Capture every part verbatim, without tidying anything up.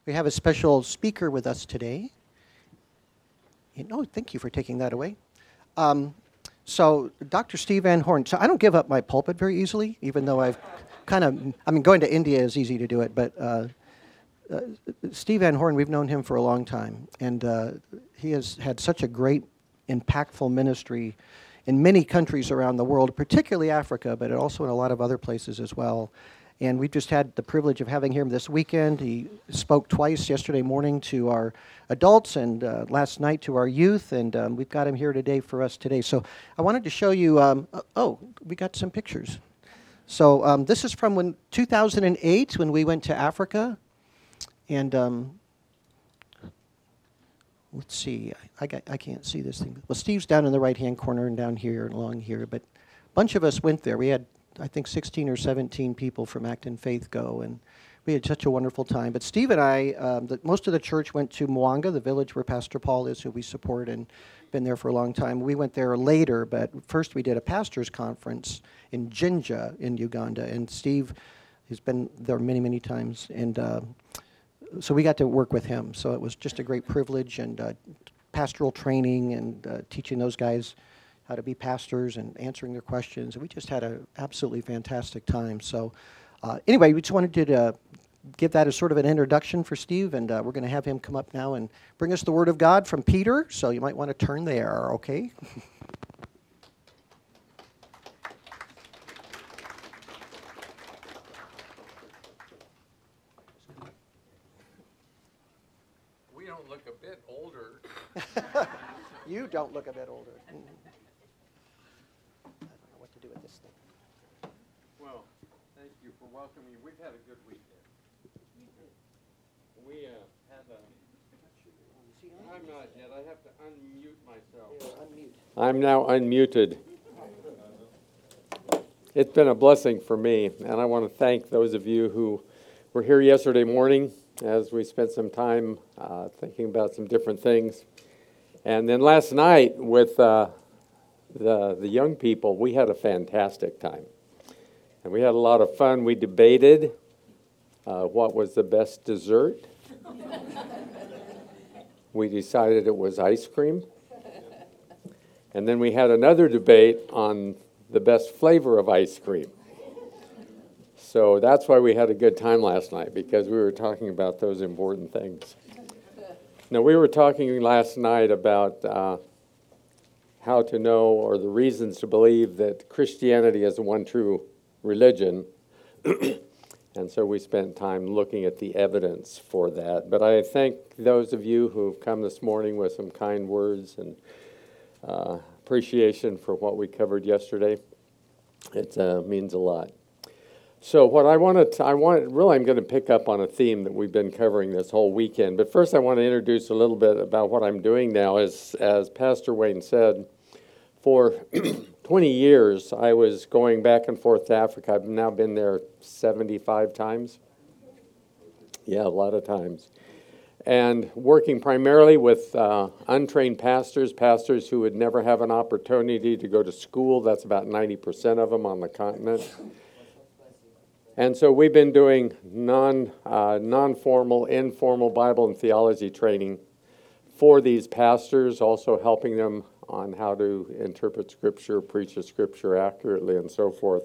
We have a special speaker with us today. Oh, thank you for taking that away. Um, so, Doctor Steve Van Horn. So, I don't give up my pulpit very easily, even though I've kind of, I mean, going to India is easy to do it, but uh, uh, Steve Van Horn, we've known him for a long time, and uh, he has had such a great, impactful ministry in many countries around the world, particularly Africa, but also in a lot of other places as well. And we've just had the privilege of having him this weekend. He spoke twice yesterday morning to our adults and uh, last night to our youth, and um, we've got him here today for us today. So I wanted to show you, um, uh, oh, we got some pictures. So um, this is from when two thousand eight when we went to Africa. And um, let's see, I, I, got, I can't see this thing. Well, Steve's down in the right-hand corner and down here and along here, but a bunch of us went there. We had I think sixteen or seventeen people from Acton Faith go, and we had such a wonderful time. But Steve and I, um, the, most of the church went to Mwanga, the village where Pastor Paul is, who we support and been there for a long time. We went there later, but first we did a pastor's conference in Jinja in Uganda, and Steve has been there many, many times, and uh, so we got to work with him. So it was just a great privilege, and uh, pastoral training and uh, teaching those guys how to be pastors and answering their questions. And we just had an absolutely fantastic time. So uh, anyway, we just wanted to uh, give that as sort of an introduction for Steve, and uh, we're going to have him come up now and bring us the Word of God from Peter. So you might want to turn there, okay? We don't look a bit older. You don't look a bit older. Well, thank you for welcoming me. We've had a good weekend. We uh, had a... I'm not yet. I have to unmute myself. Unmute. I'm now unmuted. It's been a blessing for me, and I want to thank those of you who were here yesterday morning as we spent some time uh, thinking about some different things. And then last night with uh, the the young people, we had a fantastic time. And we had a lot of fun. We debated uh, what was the best dessert. We decided it was ice cream. And then we had another debate on the best flavor of ice cream. So that's why we had a good time last night, because we were talking about those important things. Now, we were talking last night about uh, how to know, or the reasons to believe that Christianity is the one true religion. And so we spent time looking at the evidence for that. But I thank those of you who've come this morning with some kind words and uh, appreciation for what we covered yesterday. It uh, means a lot. So what I want to, I want, really I'm going to pick up on a theme that we've been covering this whole weekend. But first I want to introduce a little bit about what I'm doing now. As, as Pastor Wayne said, for twenty years I was going back and forth to Africa. I've now been there seventy-five times. Yeah, a lot of times. And working primarily with uh, untrained pastors, pastors who would never have an opportunity to go to school. That's about ninety percent of them on the continent. And so we've been doing non, uh, non-formal, informal Bible and theology training for these pastors, also helping them on how to interpret Scripture, preach the Scripture accurately, and so forth.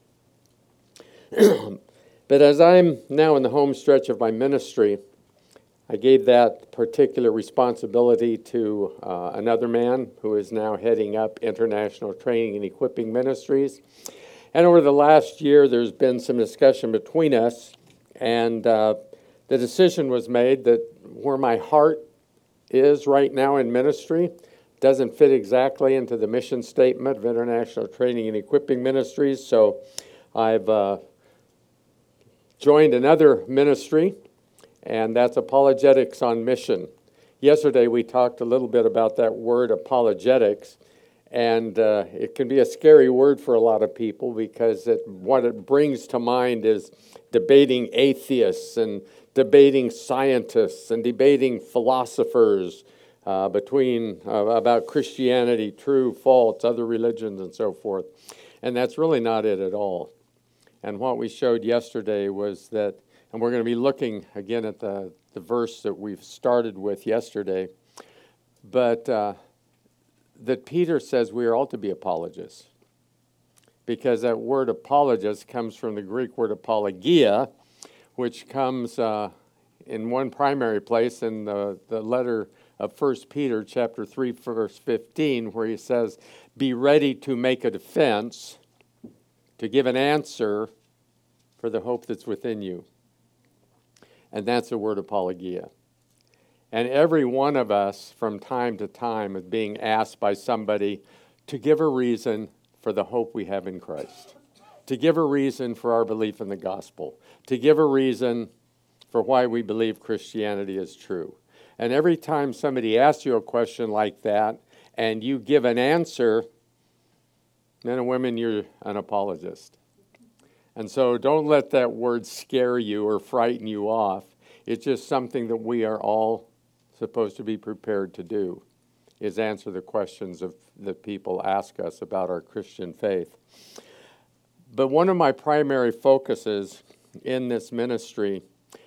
But as I'm now in the home stretch of my ministry, I gave that particular responsibility to uh, another man who is now heading up International Training and Equipping Ministries. And over the last year, there's been some discussion between us, and uh, the decision was made that where my heart is right now in ministry doesn't fit exactly into the mission statement of International Training and Equipping Ministries, so I've uh, joined another ministry, and that's Apologetics on Mission. Yesterday, we talked a little bit about that word apologetics. And uh, it can be a scary word for a lot of people because it, what it brings to mind is debating atheists and debating scientists and debating philosophers uh, between uh, about Christianity, true, false, other religions, and so forth. And that's really not it at all. And what we showed yesterday was that And we're going to be looking again at the, the verse that we've started with yesterday. But uh, that Peter says we are all to be apologists. Because that word apologist comes from the Greek word apologia, which comes uh, in one primary place in the, the letter of First Peter chapter three, verse fifteen, where he says, be ready to make a defense, to give an answer for the hope that's within you. And that's the word apologia. And every one of us from time to time is being asked by somebody to give a reason for the hope we have in Christ, to give a reason for our belief in the gospel, to give a reason for why we believe Christianity is true. And every time somebody asks you a question like that and you give an answer, men and women, you're an apologist. And so don't let that word scare you or frighten you off. It's just something that we are all supposed to be prepared to do, is answer the questions of that people ask us about our Christian faith. But one of my primary focuses in this ministry,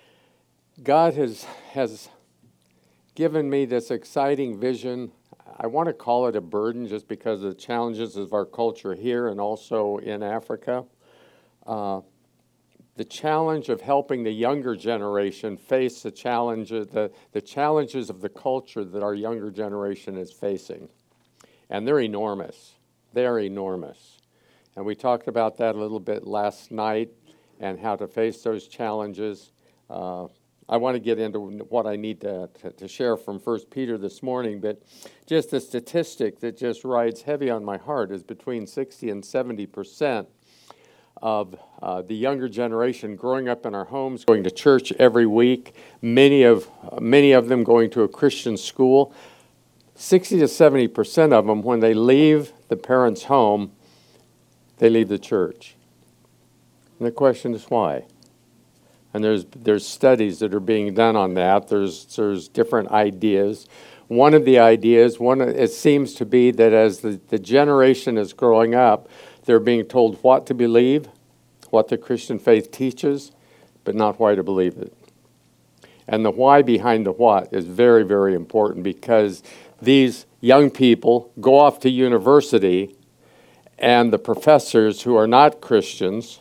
God has has given me this exciting vision. I want to call it a burden just because of the challenges of our culture here and also in Africa. Uh, the challenge of helping the younger generation face the challenge of the, the challenges of the culture that our younger generation is facing. And they're enormous. They're enormous. And we talked about that a little bit last night and how to face those challenges. Uh, I want to get into what I need to, to, to share from First Peter this morning, but just a statistic that just rides heavy on my heart is between sixty and seventy percent of uh, the younger generation growing up in our homes, going to church every week, many of uh, many of them going to a Christian school. sixty to seventy percent of them, when they leave the parents' home, they leave the church. And the question is why? And there's there's studies that are being done on that. There's there's different ideas. One of the ideas, one it seems to be that as the, the generation is growing up, they're being told what to believe, what the Christian faith teaches, but not why to believe it. And the why behind the what is very, very important, because these young people go off to university, and the professors who are not Christians,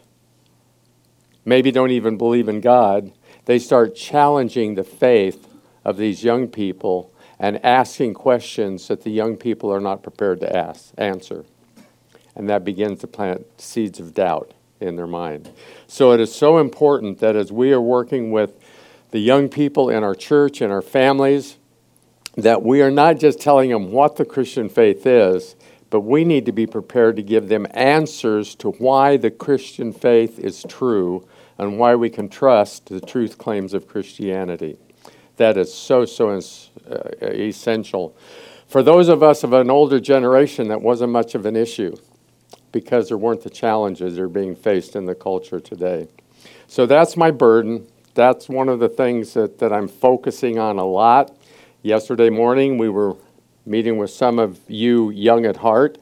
maybe don't even believe in God, they start challenging the faith of these young people and asking questions that the young people are not prepared to ask, answer. And that begins to plant seeds of doubt in their mind. So it is so important that as we are working with the young people in our church and our families, that we are not just telling them what the Christian faith is, but we need to be prepared to give them answers to why the Christian faith is true and why we can trust the truth claims of Christianity. That is so, so uh, essential. For those of us of an older generation, that wasn't much of an issue because there weren't the challenges that are being faced in the culture today. So that's my burden. That's one of the things that, that I'm focusing on a lot. Yesterday morning, we were meeting with some of you young at heart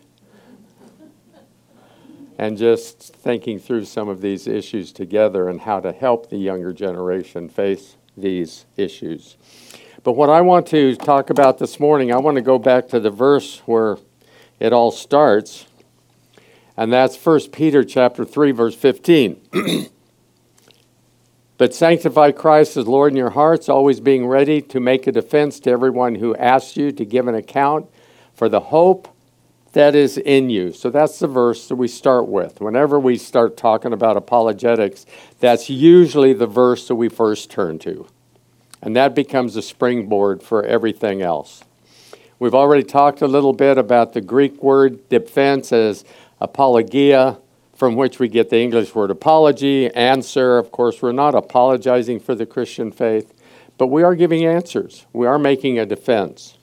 and just thinking through some of these issues together and how to help the younger generation face these issues. But what I want to talk about this morning, I want to go back to the verse where it all starts, and that's First Peter chapter three, verse fifteen. But sanctify Christ as Lord in your hearts, always being ready to make a defense to everyone who asks you to give an account for the hope that is in you. So that's the verse that we start with. Whenever we start talking about apologetics, that's usually the verse that we first turn to. And that becomes a springboard for everything else. We've already talked a little bit about the Greek word defense as apologia, from which we get the English word apology, answer. Of course, we're not apologizing for the Christian faith, but we are giving answers. We are making a defense.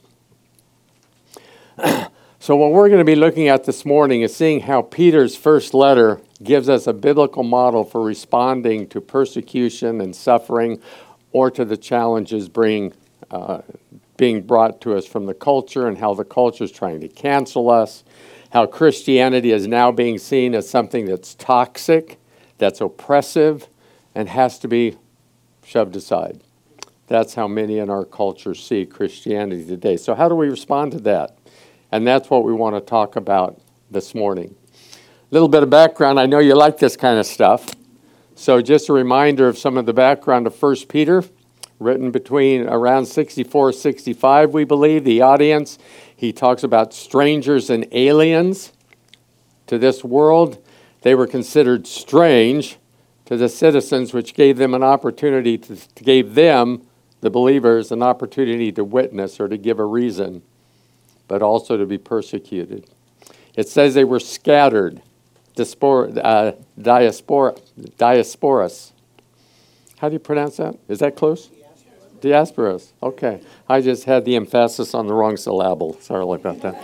So what we're going to be looking at this morning is seeing how Peter's first letter gives us a biblical model for responding to persecution and suffering, or to the challenges being, uh, being brought to us from the culture, and how the culture is trying to cancel us, how Christianity is now being seen as something that's toxic, that's oppressive, and has to be shoved aside. That's how many in our culture see Christianity today. So how do we respond to that? And that's what we want to talk about this morning. A little bit of background. I know you like this kind of stuff. So just a reminder of some of the background of First Peter, written between around sixty-four, sixty-five, we believe. The audience, he talks about strangers and aliens to this world. They were considered strange to the citizens, which gave them an opportunity to, to gave them, the believers, an opportunity to witness or to give a reason, but also to be persecuted. It says they were scattered, diaspora, uh, diaspora, diasporas. How do you pronounce that? Is that close? Diasporas. Okay. I just had the emphasis on the wrong syllable. Sorry about that.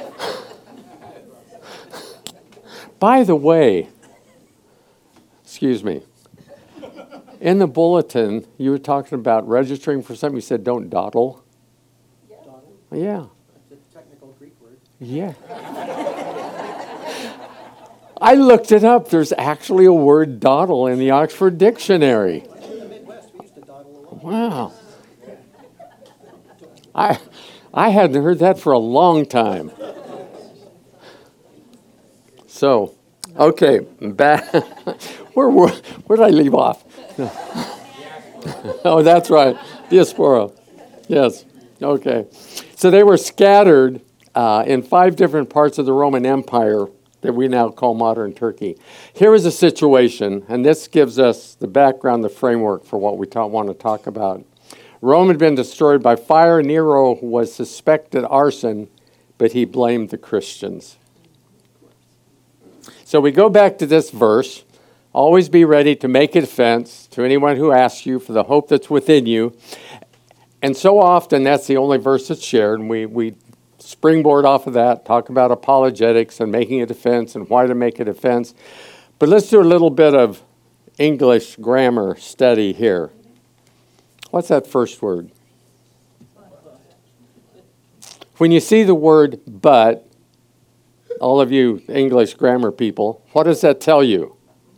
By the way, excuse me, in the bulletin, you were talking about registering for something. You said don't dawdle. Dawdle? Yeah. That's a technical Greek word. Yeah. I looked it up. There's actually a word dawdle in the Oxford Dictionary. In the Midwest, we used to dawdle a lot. Wow. I I hadn't heard that for a long time. So, okay, back. where, where where did I leave off? Oh, that's right, diaspora. Yes. Okay. So they were scattered uh, in five different parts of the Roman Empire that we now call modern Turkey. Here is a situation, and this gives us the background, the framework for what we ta- want to talk about. Rome had been destroyed by fire. Nero was suspected arson, but he blamed the Christians. So we go back to this verse. Always be ready to make a defense to anyone who asks you for the hope that's within you. And so often that's the only verse that's shared, and we, we springboard off of that, talk about apologetics and making a defense and why to make a defense. But let's do a little bit of English grammar study here. What's that first word? When you see the word but, all of you English grammar people, what does that tell you?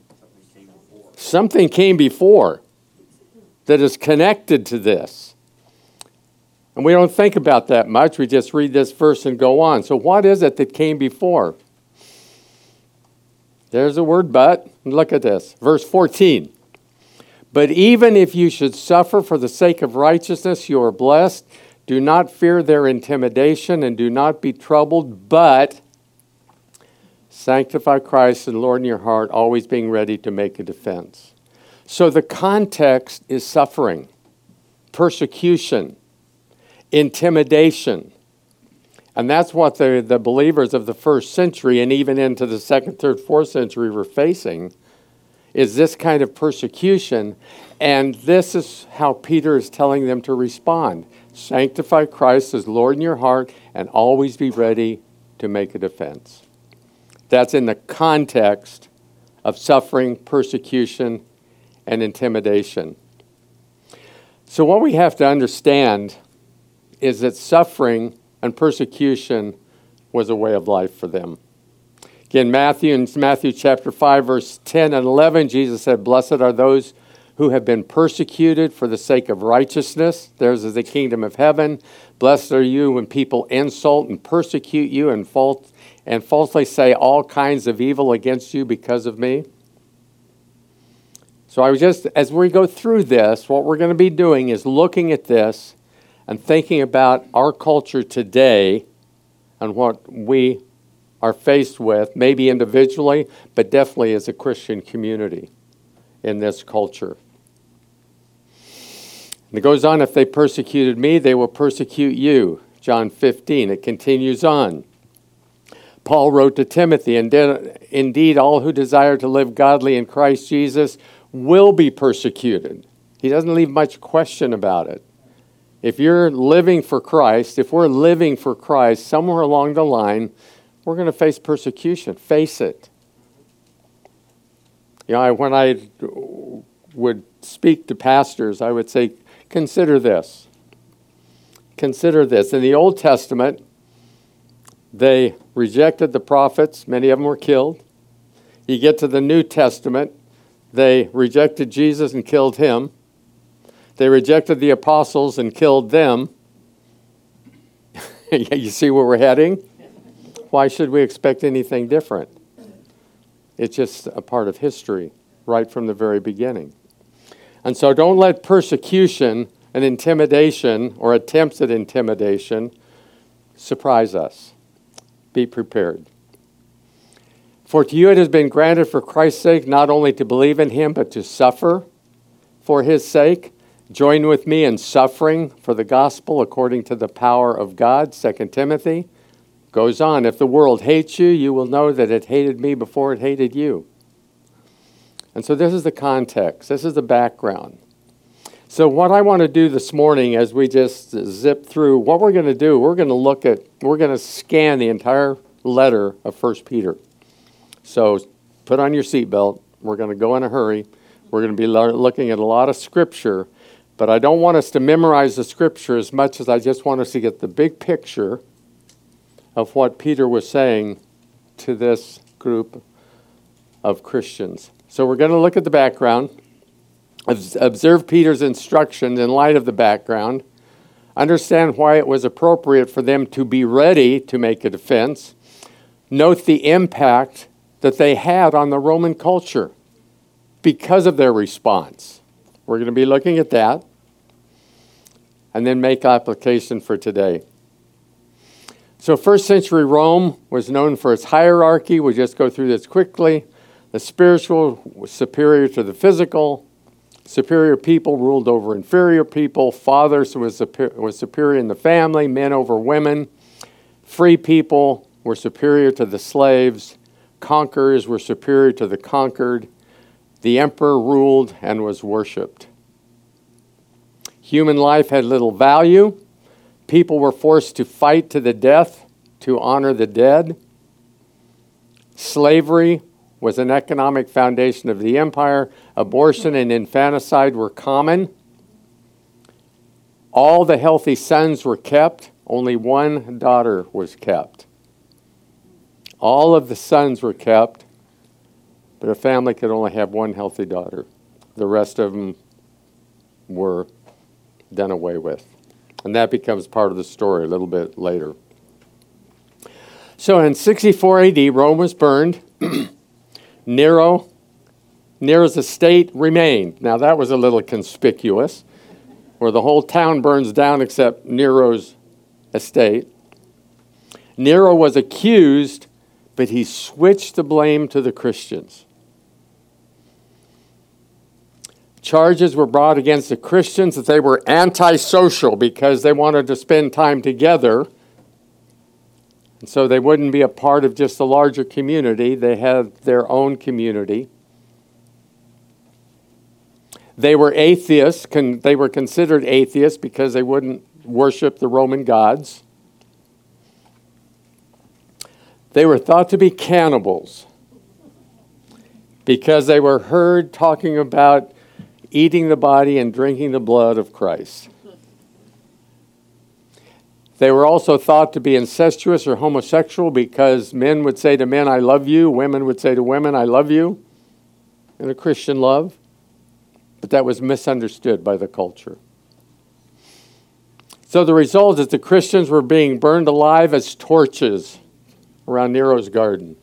Something came before that is connected to this. And we don't think about that much. We just read this verse and go on. So what is it that came before? There's the word but. Look at this. Verse fourteen. But even if you should suffer for the sake of righteousness, you are blessed. Do not fear their intimidation and do not be troubled, but sanctify Christ and Lord in your heart, always being ready to make a defense. So the context is suffering, persecution, intimidation. And that's what the, the believers of the first century and even into the second, third, fourth century were facing, is this kind of persecution. And this is how Peter is telling them to respond. Sanctify Christ as Lord in your heart and always be ready to make a defense. That's in the context of suffering, persecution, and intimidation. So what we have to understand is that suffering and persecution was a way of life for them. Again, Matthew, in Matthew chapter five, verse ten and eleven, Jesus said, blessed are those who have been persecuted for the sake of righteousness. Theirs is the kingdom of heaven. Blessed are you when people insult and persecute you and, false, and falsely say all kinds of evil against you because of me. So I was just, as we go through this, what we're going to be doing is looking at this and thinking about our culture today and what we are faced with, maybe individually, but definitely as a Christian community in this culture. And it goes on, if they persecuted me, they will persecute you. John fifteen, it continues on. Paul wrote to Timothy, indeed, all who desire to live godly in Christ Jesus will be persecuted. He doesn't leave much question about it. If you're living for Christ, if we're living for Christ, somewhere along the line, we're going to face persecution. Face it. You know, I, when I would speak to pastors, I would say, consider this. Consider this. In the Old Testament, they rejected the prophets. Many of them were killed. You get to the New Testament, they rejected Jesus and killed him. They rejected the apostles and killed them. You see where we're heading? Why should we expect anything different? It's just a part of history right from the very beginning. And so don't let persecution and intimidation or attempts at intimidation surprise us. Be prepared. For to you it has been granted for Christ's sake not only to believe in him, but to suffer for his sake. Join with me in suffering for the gospel according to the power of God. Second Timothy goes on, if the world hates you, you will know that it hated me before it hated you. And so this is the context. This is the background. So what I want to do this morning as we just zip through, what we're going to do, we're going to look at, we're going to scan the entire letter of First Peter. So put on your seatbelt. We're going to go in a hurry. We're going to be lo- looking at a lot of scripture, but I don't want us to memorize the scripture as much as I just want us to get the big picture of what Peter was saying to this group of Christians. So we're going to look at the background, observe Peter's instructions in light of the background, understand why it was appropriate for them to be ready to make a defense, note the impact that they had on the Roman culture because of their response. We're going to be looking at that, and then make application for today. So first century Rome was known for its hierarchy. We'll just go through this quickly. The spiritual was superior to the physical. Superior people ruled over inferior people. Fathers was, was superior in the family, men over women. Free people were superior to the slaves. Conquerors were superior to the conquered. The emperor ruled and was worshipped. Human life had little value. People were forced to fight to the death to honor the dead. Slavery was an economic foundation of the empire. Abortion and infanticide were common. All the healthy sons were kept. Only one daughter was kept. All of the sons were kept, but a family could only have one healthy daughter. The rest of them were done away with. And that becomes part of the story a little bit later. So in sixty-four A D, Rome was burned. Nero, Nero's estate remained. Now that was a little conspicuous, where the whole town burns down except Nero's estate. Nero was accused, but he switched the blame to the Christians. Charges were brought against the Christians that they were antisocial because they wanted to spend time together. And so they wouldn't be a part of just the larger community. They had their own community. They were atheists. Con- they were considered atheists because they wouldn't worship the Roman gods. They were thought to be cannibals because they were heard talking about eating the body and drinking the blood of Christ. They were also thought to be incestuous or homosexual because men would say to men, I love you. Women would say to women, I love you, in a Christian love. But that was misunderstood by the culture. So the result is the Christians were being burned alive as torches around Nero's garden.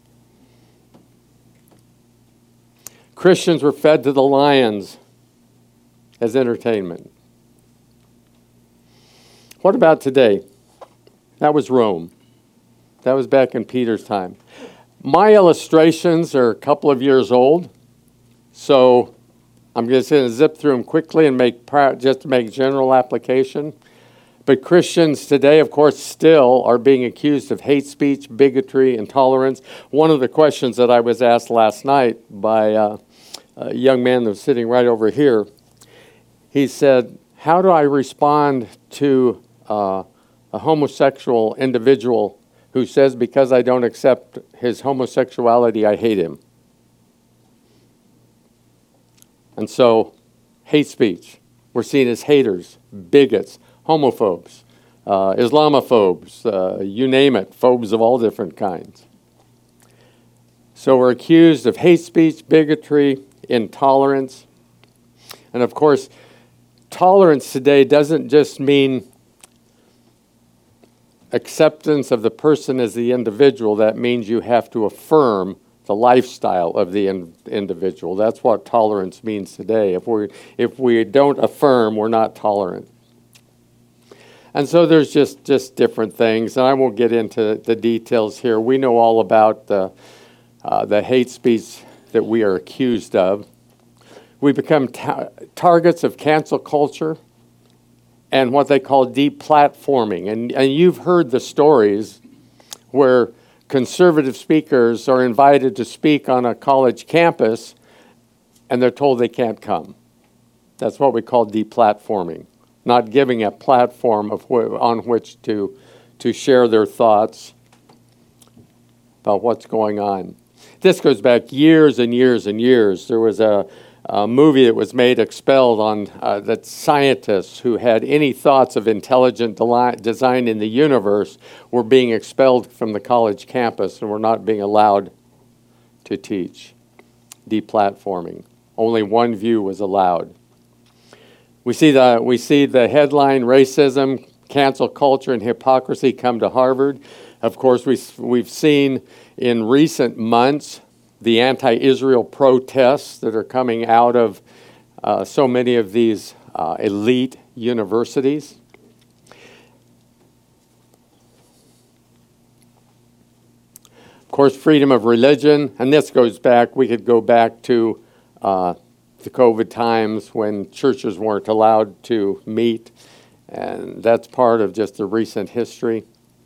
Christians were fed to the lions as entertainment. What about today? That was Rome. That was back in Peter's time. My illustrations are a couple of years old, so I'm just going to zip through them quickly and make just to make general application. But Christians today, of course, still are being accused of hate speech, bigotry, intolerance. One of the questions that I was asked last night by uh, a young man that was sitting right over here, he said, how do I respond to uh, a homosexual individual who says because I don't accept his homosexuality, I hate him? And so, hate speech. We're seen as haters, bigots, homophobes, uh, Islamophobes, uh, you name it, phobes of all different kinds. So we're accused of hate speech, bigotry, intolerance. And of course, tolerance today doesn't just mean acceptance of the person as the individual. That means you have to affirm the lifestyle of the in, individual. That's what tolerance means today. If we if we don't affirm, we're not tolerant. And so there's just, just different things, and I won't get into the details here. We know all about the uh, the hate speech that we are accused of. We become ta- targets of cancel culture and what they call deplatforming. And, and you've heard the stories where conservative speakers are invited to speak on a college campus and they're told they can't come. That's what we call deplatforming, not giving a platform of wh- on which to, to share their thoughts about what's going on. This goes back years and years and years. There was a, a movie that was made, Expelled, on uh, that scientists who had any thoughts of intelligent deli- design in the universe were being expelled from the college campus and were not being allowed to teach. Deplatforming. Only one view was allowed. We see the we see the headline, racism, cancel culture, and hypocrisy come to Harvard. Of course, we, we've seen in recent months the anti-Israel protests that are coming out of uh, so many of these uh, elite universities. Of course, freedom of religion, and this goes back, we could go back to uh, the COVID times when churches weren't allowed to meet, and that's part of just the recent history.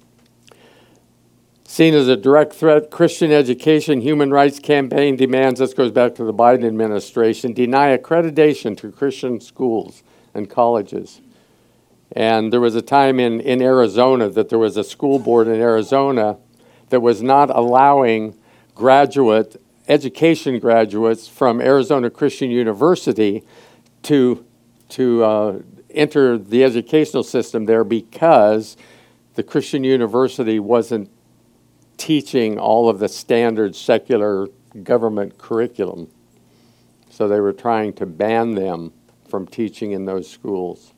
Seen as a direct threat, Christian education, human rights campaign demands, this goes back to the Biden administration, deny accreditation to Christian schools and colleges. And there was a time in, in Arizona that there was a school board in Arizona that was not allowing graduate, education graduates from Arizona Christian University to, to uh, enter the educational system there because the Christian university wasn't teaching all of the standard secular government curriculum. So they were trying to ban them from teaching in those schools.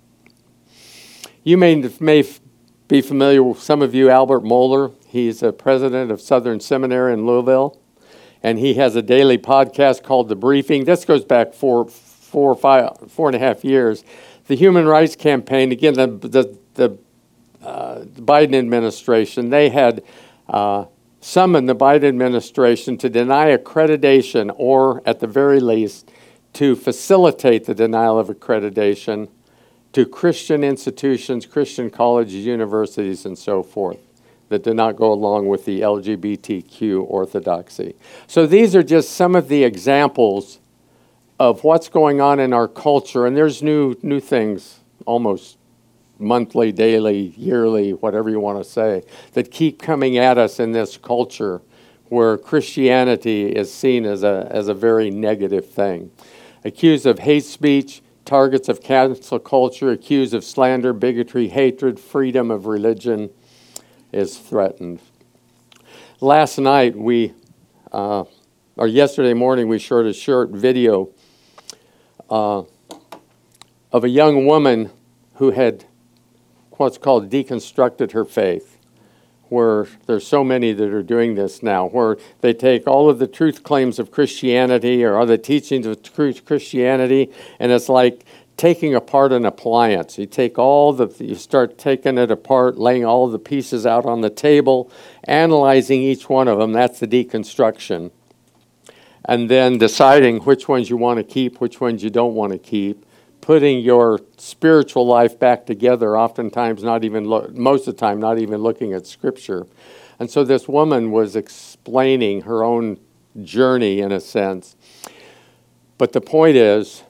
You may, may be familiar with, some of you, Albert Mohler. He's a president of Southern Seminary in Louisville, and he has a daily podcast called The Briefing. This goes back four, four, five, four and a half years. The Human Rights Campaign, again, the, the, the, uh, the Biden administration, they had Uh, summoned the Biden administration to deny accreditation, or at the very least, to facilitate the denial of accreditation to Christian institutions, Christian colleges, universities, and so forth, that did not go along with the L G B T Q orthodoxy. So these are just some of the examples of what's going on in our culture, and there's new new things almost monthly, daily, yearly, whatever you want to say, that keep coming at us in this culture where Christianity is seen as a as a very negative thing. Accused of hate speech, targets of cancel culture, accused of slander, bigotry, hatred, freedom of religion is threatened. Last night, we, uh, or yesterday morning, we showed a short video uh, of a young woman who had what's called deconstructed her faith, where there's so many that are doing this now, where they take all of the truth claims of Christianity or other teachings of truth Christianity, and it's like taking apart an appliance. You take all the, you start taking it apart, laying all the pieces out on the table, analyzing each one of them. That's the deconstruction. And then deciding which ones you want to keep, which ones you don't want to keep. Putting your spiritual life back together, oftentimes not even, lo- most of the time, not even looking at Scripture. And so this woman was explaining her own journey, in a sense. But the point is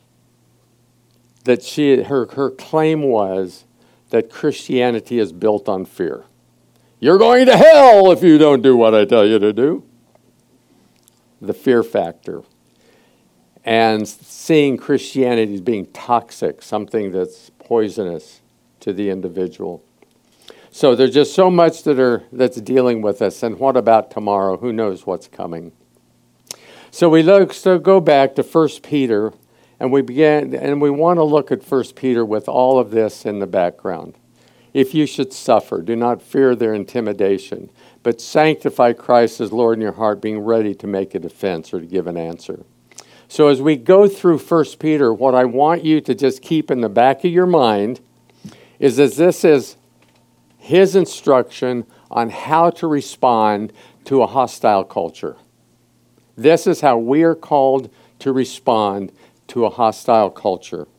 that she, her, her claim was that Christianity is built on fear. You're going to hell if you don't do what I tell you to do. The fear factor. And seeing Christianity as being toxic, something that's poisonous to the individual. So there's just so much that are that's dealing with us. And what about tomorrow? Who knows what's coming? So we look. So go back to First Peter, And we began, and we want to look at First Peter with all of this in the background. If you should suffer, do not fear their intimidation, but sanctify Christ as Lord in your heart, being ready to make a defense or to give an answer. So as we go through First Peter, what I want you to just keep in the back of your mind is that this is his instruction on how to respond to a hostile culture. This is how we are called to respond to a hostile culture.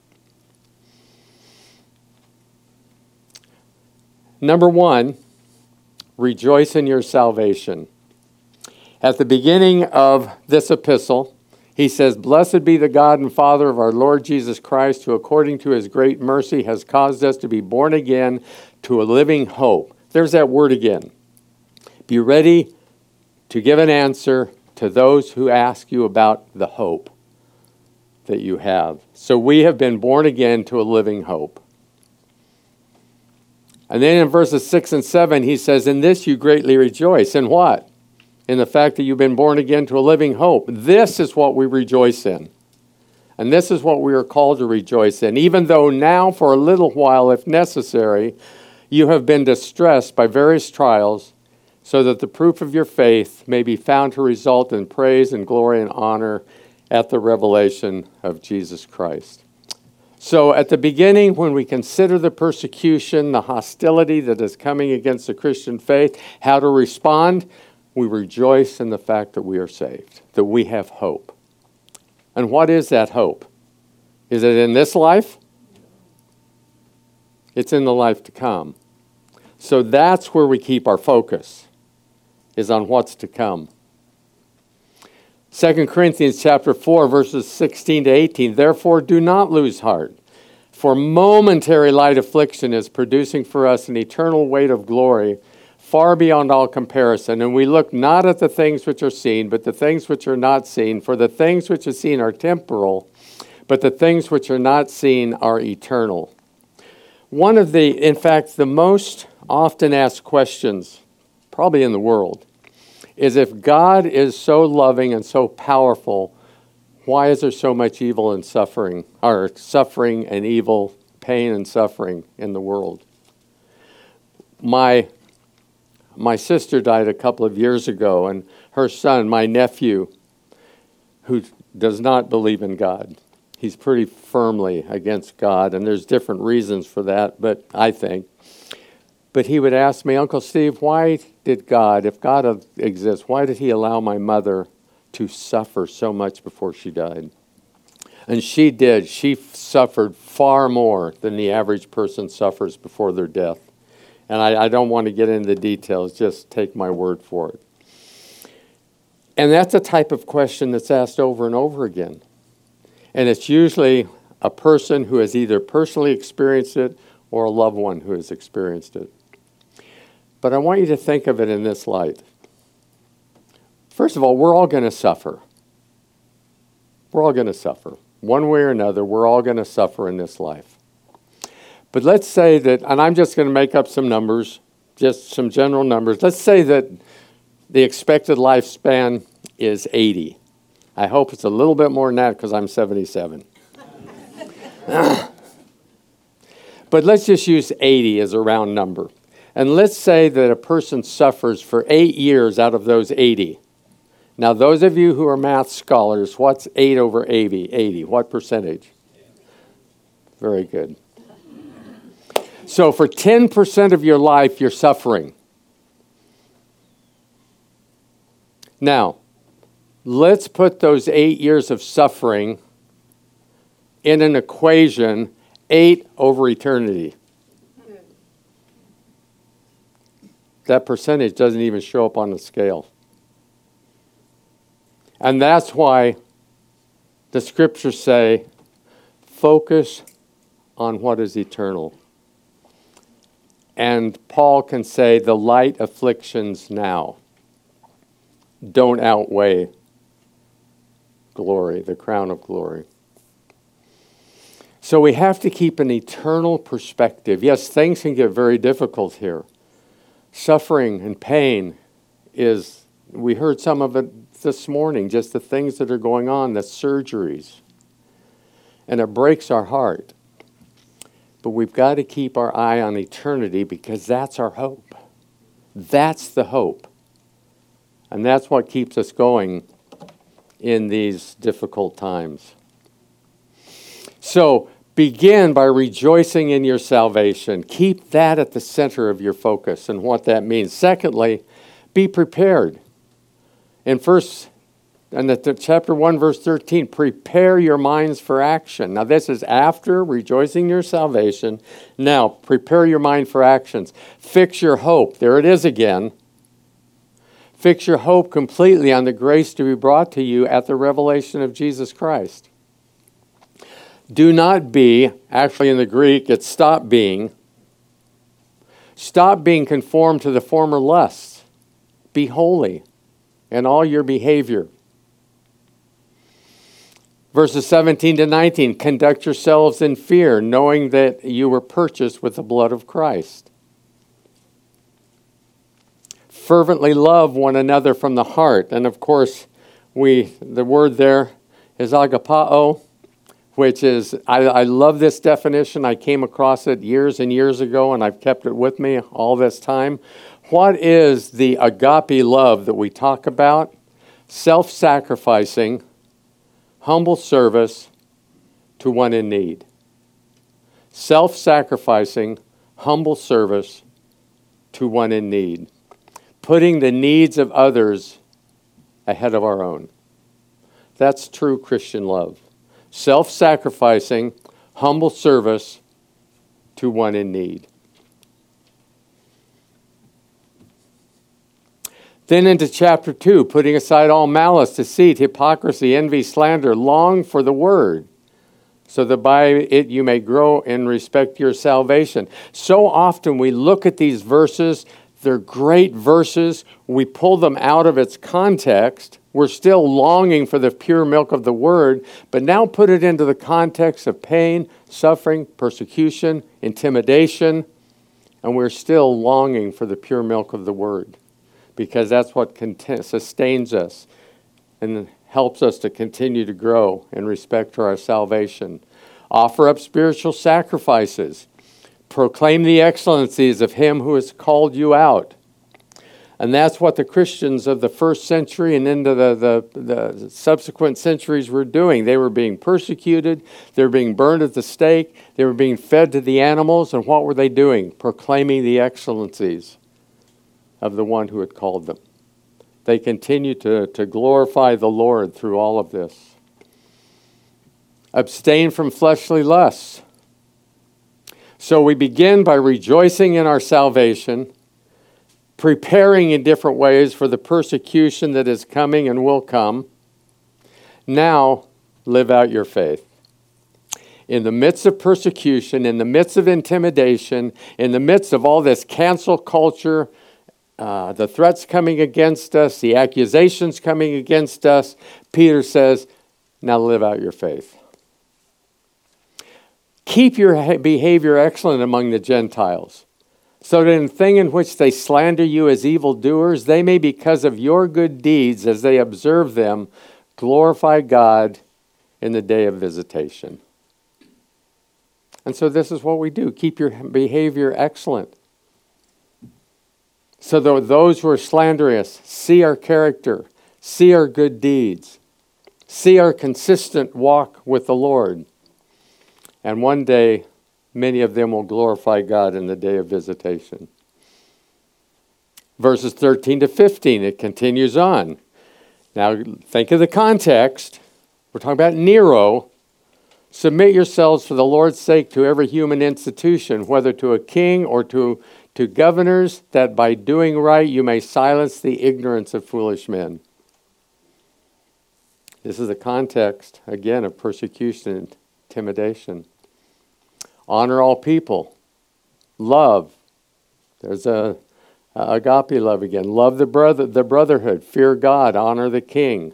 Number one, rejoice in your salvation. At the beginning of this epistle, he says, "Blessed be the God and Father of our Lord Jesus Christ, who according to his great mercy has caused us to be born again to a living hope." There's that word again. Be ready to give an answer to those who ask you about the hope that you have. So we have been born again to a living hope. And then in verses six and seven, he says, "In this you greatly rejoice." In what? In the fact that you've been born again to a living hope. This is what we rejoice in. And this is what we are called to rejoice in. Even though now for a little while, if necessary, you have been distressed by various trials, so that the proof of your faith may be found to result in praise and glory and honor at the revelation of Jesus Christ. So at the beginning, when we consider the persecution, the hostility that is coming against the Christian faith, how to respond, we rejoice in the fact that we are saved, that we have hope. And what is that hope? Is it in this life? It's in the life to come. So that's where we keep our focus, is on what's to come. Second Corinthians chapter four, verses sixteen to eighteen, "Therefore do not lose heart, for momentary light affliction is producing for us an eternal weight of glory, far beyond all comparison. And we look not at the things which are seen, but the things which are not seen. For the things which are seen are temporal, but the things which are not seen are eternal." One of the, in fact, the most often asked questions, probably in the world, is if God is so loving and so powerful, why is there so much evil and suffering, or suffering and evil, pain and suffering in the world? My My sister died a couple of years ago, and her son, my nephew, who does not believe in God, he's pretty firmly against God, and there's different reasons for that, but I think. But he would ask me, "Uncle Steve, why did God, if God exists, why did he allow my mother to suffer so much before she died?" And she did. She suffered far more than the average person suffers before their death. And I, I don't want to get into the details, just take my word for it. And that's a type of question that's asked over and over again. And it's usually a person who has either personally experienced it or a loved one who has experienced it. But I want you to think of it in this light. First of all, we're all going to suffer. We're all going to suffer. One way or another, we're all going to suffer in this life. But let's say that, and I'm just going to make up some numbers, just some general numbers. Let's say that the expected lifespan is eighty. I hope it's a little bit more than that because I'm seventy-seven. But let's just use eighty as a round number. And let's say that a person suffers for eight years out of those eighty. Now, those of you who are math scholars, what's eight over eighty? eighty. What percentage? Very good. So for ten percent of your life, you're suffering. Now, let's put those eight years of suffering in an equation, eight over eternity. That percentage doesn't even show up on the scale. And that's why the scriptures say, focus on what is eternal. And Paul can say the light afflictions now don't outweigh glory, the crown of glory. So we have to keep an eternal perspective. Yes, things can get very difficult here. Suffering and pain is, we heard some of it this morning, just the things that are going on, the surgeries. and it breaks our heart. But we've got to keep our eye on eternity because that's our hope. That's the hope. And that's what keeps us going in these difficult times. So, begin by rejoicing in your salvation. Keep that at the center of your focus and what that means. Secondly, be prepared. In first, and the chapter one, verse thirteen, prepare your minds for action. Now, this is after rejoicing in your salvation. Now, prepare your mind for actions. Fix your hope. There it is again. Fix your hope completely on the grace to be brought to you at the revelation of Jesus Christ. Do not be, actually in the Greek, it's stop being. Stop being conformed to the former lusts. Be holy in all your behavior. Verses seventeen to nineteen, conduct yourselves in fear, knowing that you were purchased with the blood of Christ. Fervently love one another from the heart. And of course, we the word there is agapao, which is, I, I love this definition. I came across it years and years ago, and I've kept it with me all this time. What is the agape love that we talk about? Self-sacrificing, humble service to one in need. Self-sacrificing, humble service to one in need. Putting the needs of others ahead of our own. That's true Christian love. Self-sacrificing, humble service to one in need. Then into chapter two, putting aside all malice, deceit, hypocrisy, envy, slander, long for the word, so that by it you may grow in respect to your salvation. So often we look at these verses, they're great verses, we pull them out of its context. We're still longing for the pure milk of the word, but now put it into the context of pain, suffering, persecution, intimidation, and we're still longing for the pure milk of the word because that's what content, sustains us and helps us to continue to grow in respect to our salvation. Offer up spiritual sacrifices. Proclaim the excellencies of him who has called you out. And that's what the Christians of the first century and into the, the, the subsequent centuries were doing. They were being persecuted. They were being burned at the stake. They were being fed to the animals. And what were they doing? Proclaiming the excellencies of the one who had called them. They continued to, to glorify the Lord through all of this. Abstain from fleshly lusts. So we begin by rejoicing in our salvation, preparing in different ways for the persecution that is coming and will come. Now, live out your faith. In the midst of persecution, in the midst of intimidation, in the midst of all this cancel culture, uh, the threats coming against us, the accusations coming against us, Peter says, now live out your faith. Keep your behavior excellent among the Gentiles, so that in the thing in which they slander you as evildoers, they may, because of your good deeds, as they observe them, glorify God in the day of visitation. And so this is what we do. Keep your behavior excellent. So that those who are slandering us see our character, see our good deeds, see our consistent walk with the Lord. And one day, many of them will glorify God in the day of visitation. Verses thirteen to fifteen, it continues on. Now, think of the context. We're talking about Nero. Submit yourselves for the Lord's sake to every human institution, whether to a king or to, to governors, that by doing right you may silence the ignorance of foolish men. This is the context, again, of persecution and intimidation. Honor all people. Love. There's a, a agape love again. Love the brother, the brotherhood. Fear God. Honor the king.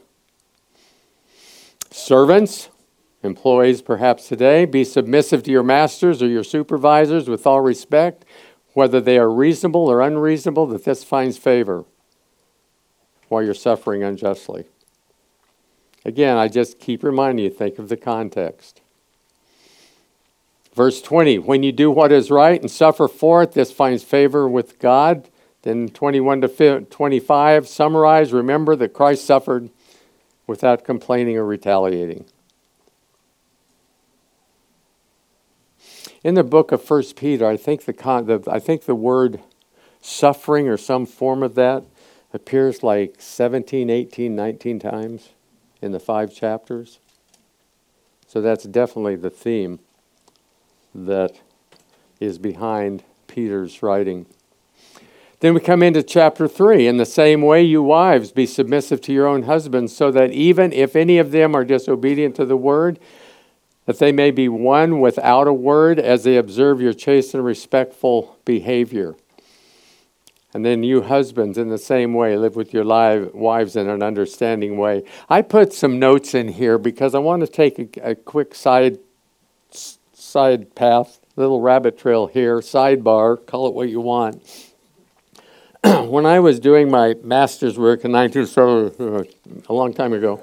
Servants, employees perhaps today, be submissive to your masters or your supervisors with all respect, whether they are reasonable or unreasonable, that this finds favor while you're suffering unjustly. Again, I just keep reminding you, think of the context. Verse twenty, when you do what is right and suffer for it, this finds favor with God. Then twenty-one to twenty-five, summarize, remember that Christ suffered without complaining or retaliating. In the book of First Peter, I think the, con- the I think the word suffering or some form of that appears like seventeen, eighteen, nineteen times in the five chapters. So that's definitely the theme that is behind Peter's writing. Then we come into chapter three. In the same way, you wives, be submissive to your own husbands, so that even if any of them are disobedient to the word, that they may be won without a word as they observe your chaste and respectful behavior. And then you husbands, in the same way, live with your live wives in an understanding way. I put some notes in here because I want to take a, a quick side side path, little rabbit trail here, sidebar, call it what you want. When I was doing my master's work in nineteen seventy, a long time ago,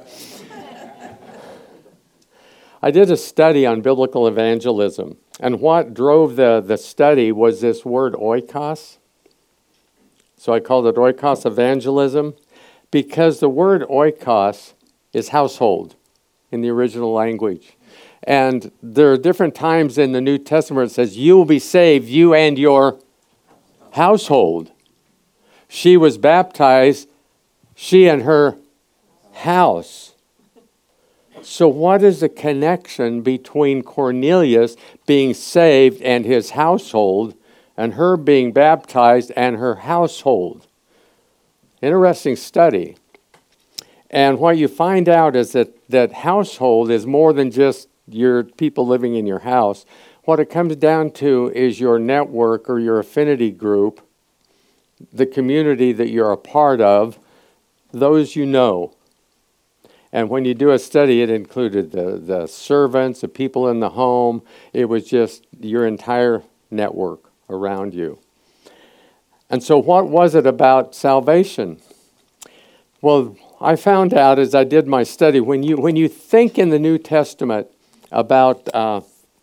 I did a study on biblical evangelism. And what drove the, the study was this word oikos. So I called it oikos evangelism because the word oikos is household in the original language. And there are different times in the New Testament where it says, you will be saved, you and your household. She was baptized, she and her house. So what is the connection between Cornelius being saved and his household and her being baptized and her household? Interesting study. And what you find out is that, that household is more than just your people living in your house. What it comes down to is your network or your affinity group, the community that you're a part of, those you know. And when you do a study, it included the, the servants, the people in the home. It was just your entire network around you. And so what was it about salvation? Well, I found out as I did my study, when you when you think in the New Testament about uh,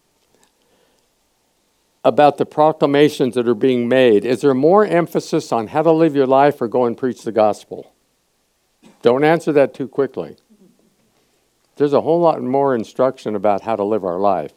about the proclamations that are being made, is there more emphasis on how to live your life or go and preach the gospel? Don't answer that too quickly. There's a whole lot more instruction about how to live our life.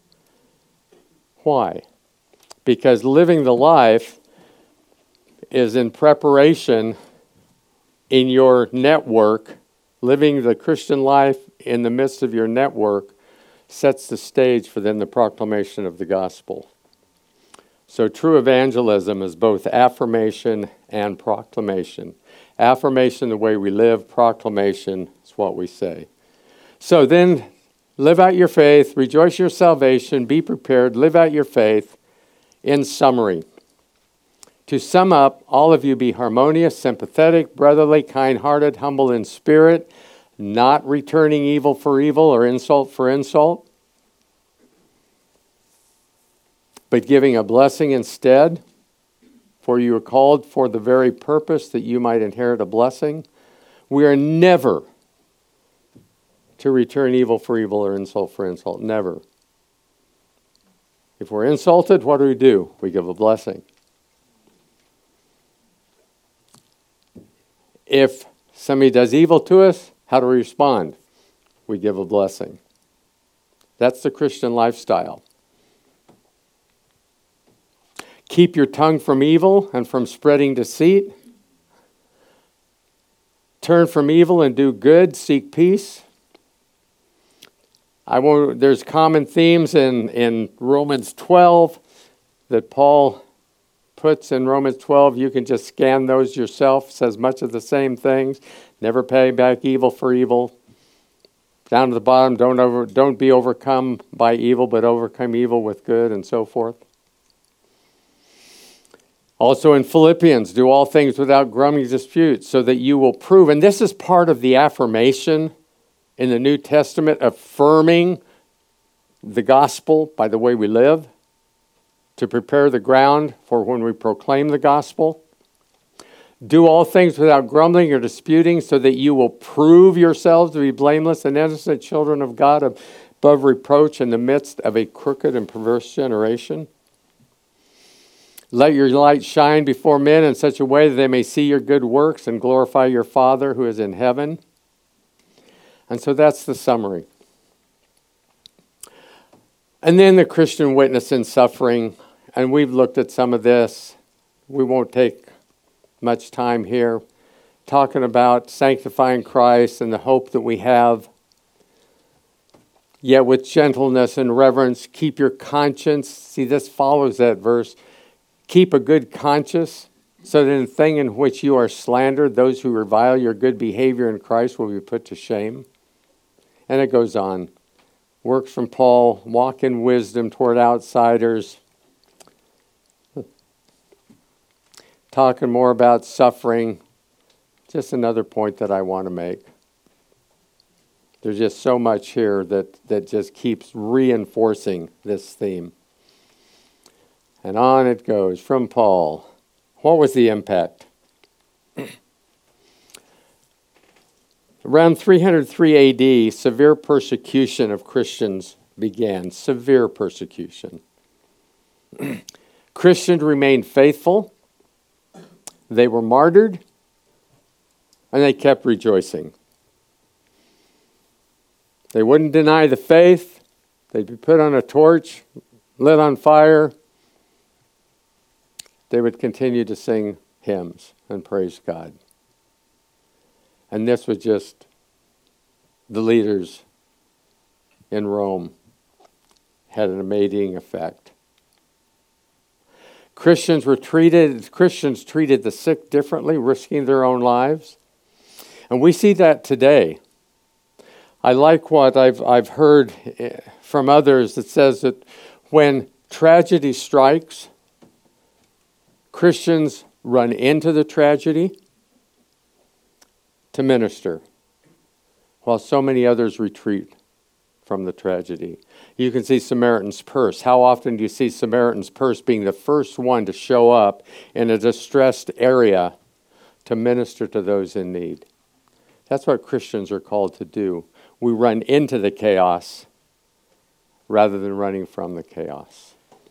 Why? Because living the life is in preparation in your network. Living the Christian life in the midst of your network sets the stage for then the proclamation of the gospel. So true evangelism is both affirmation and proclamation. Affirmation, the way we live. Proclamation is what we say. So then, live out your faith, rejoice your salvation, be prepared, live out your faith. In summary, to sum up, all of you be harmonious, sympathetic, brotherly, kind-hearted, humble in spirit, not returning evil for evil or insult for insult, but giving a blessing instead. For you are called for the very purpose that you might inherit a blessing. We are never to return evil for evil or insult for insult. Never. If we're insulted, what do we do? We give a blessing. If somebody does evil to us, how do we respond? We give a blessing. That's the Christian lifestyle. Keep your tongue from evil and from spreading deceit. Turn from evil and do good. Seek peace. I won't, there's common themes in, in Romans twelve that Paul puts in Romans twelve. You can just scan those yourself. It says much of the same things. Never pay back evil for evil. Down to the bottom, don't over, don't be overcome by evil, but overcome evil with good, and so forth. Also in Philippians, do all things without grumbling disputes, so that you will prove. And this is part of the affirmation in the New Testament, affirming the gospel by the way we live, to prepare the ground for when we proclaim the gospel. Do all things without grumbling or disputing, so that you will prove yourselves to be blameless and innocent children of God, above reproach in the midst of a crooked and perverse generation. Let your light shine before men in such a way that they may see your good works and glorify your Father who is in heaven. And so that's the summary. And then the Christian witness in suffering. And we've looked at some of this. We won't take much time here talking about sanctifying Christ and the hope that we have. Yet with gentleness and reverence, keep your conscience. See, this follows that verse. Keep a good conscience, so that in the thing in which you are slandered, those who revile your good behavior in Christ will be put to shame. And it goes on. Works from Paul, walk in wisdom toward outsiders. Talking more about suffering. Just another point that I want to make. There's just so much here that, that just keeps reinforcing this theme. And on it goes from Paul. What was the impact? Around three hundred three A D, severe persecution of Christians began. Severe persecution. Christians remained faithful. They were martyred. And they kept rejoicing. They wouldn't deny the faith. They'd be put on a torch, lit on fire. They would continue to sing hymns and praise God. And this was just the leaders in Rome had an amazing effect. Christians were treated, Christians treated the sick differently, risking their own lives. And we see that today. I like what I've I've heard from others that says that when tragedy strikes, Christians run into the tragedy to minister, while so many others retreat from the tragedy. You can see Samaritan's Purse. How often do you see Samaritan's Purse being the first one to show up in a distressed area to minister to those in need? That's what Christians are called to do. We run into the chaos rather than running from the chaos.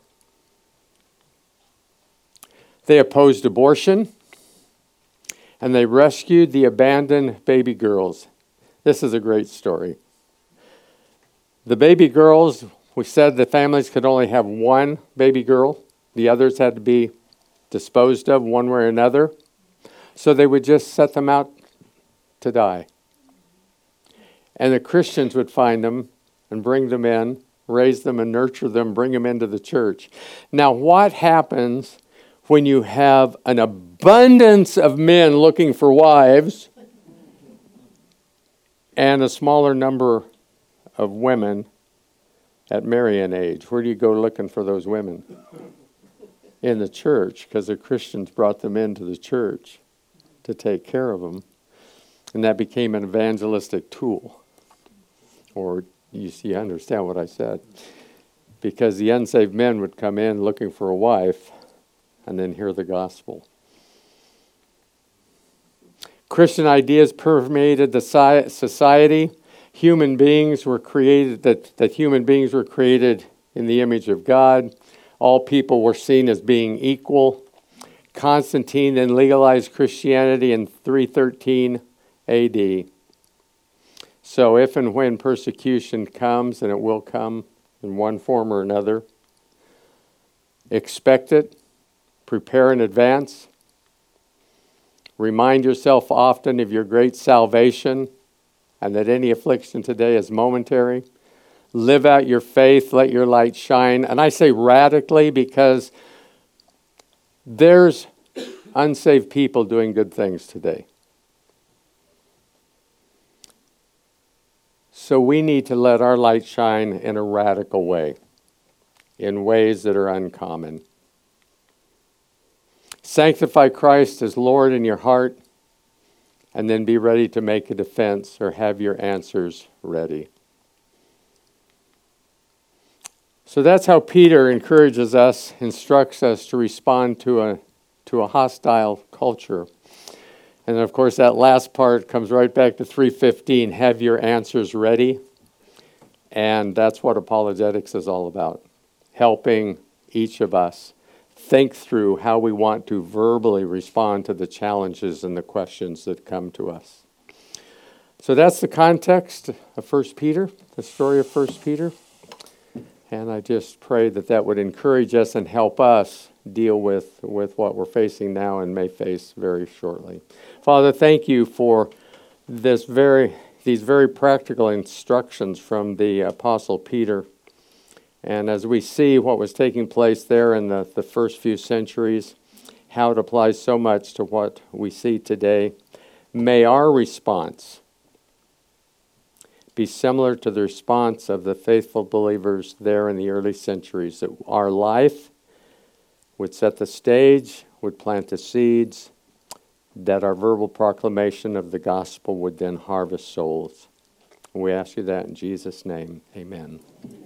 They opposed abortion, and they rescued the abandoned baby girls. This is a great story. The baby girls, we said the families could only have one baby girl. The others had to be disposed of one way or another. So they would just set them out to die. And the Christians would find them and bring them in, raise them and nurture them, bring them into the church. Now, what happens when you have an abundance of men looking for wives and a smaller number of women at marrying age? Where do you go looking for those women? In the church, because the Christians brought them into the church to take care of them. And that became an evangelistic tool. Or you see, you understand what I said. Because the unsaved men would come in looking for a wife and then hear the gospel. Christian ideas permeated the society. Human beings were created, that, that human beings were created in the image of God. All people were seen as being equal. Constantine then legalized Christianity in three thirteen A D. So if and when persecution comes, and it will come in one form or another, expect it, prepare in advance, remind yourself often of your great salvation and that any affliction today is momentary. Live out your faith, let your light shine. And I say radically because there's unsaved people doing good things today. So we need to let our light shine in a radical way, in ways that are uncommon. Sanctify Christ as Lord in your heart, and then be ready to make a defense or have your answers ready. So that's how Peter encourages us, instructs us to respond to a to a hostile culture. And of course, that last part comes right back to three fifteen, have your answers ready. And that's what apologetics is all about, helping each of us think through how we want to verbally respond to the challenges and the questions that come to us. So that's the context of First Peter, the story of First Peter. And I just pray that that would encourage us and help us deal with, with what we're facing now and may face very shortly. Father, thank you for this very these very practical instructions from the Apostle Peter. And as we see what was taking place there in the, the first few centuries, how it applies so much to what we see today, may our response be similar to the response of the faithful believers there in the early centuries, that our life would set the stage, would plant the seeds, that our verbal proclamation of the gospel would then harvest souls. We ask you that in Jesus' name. Amen.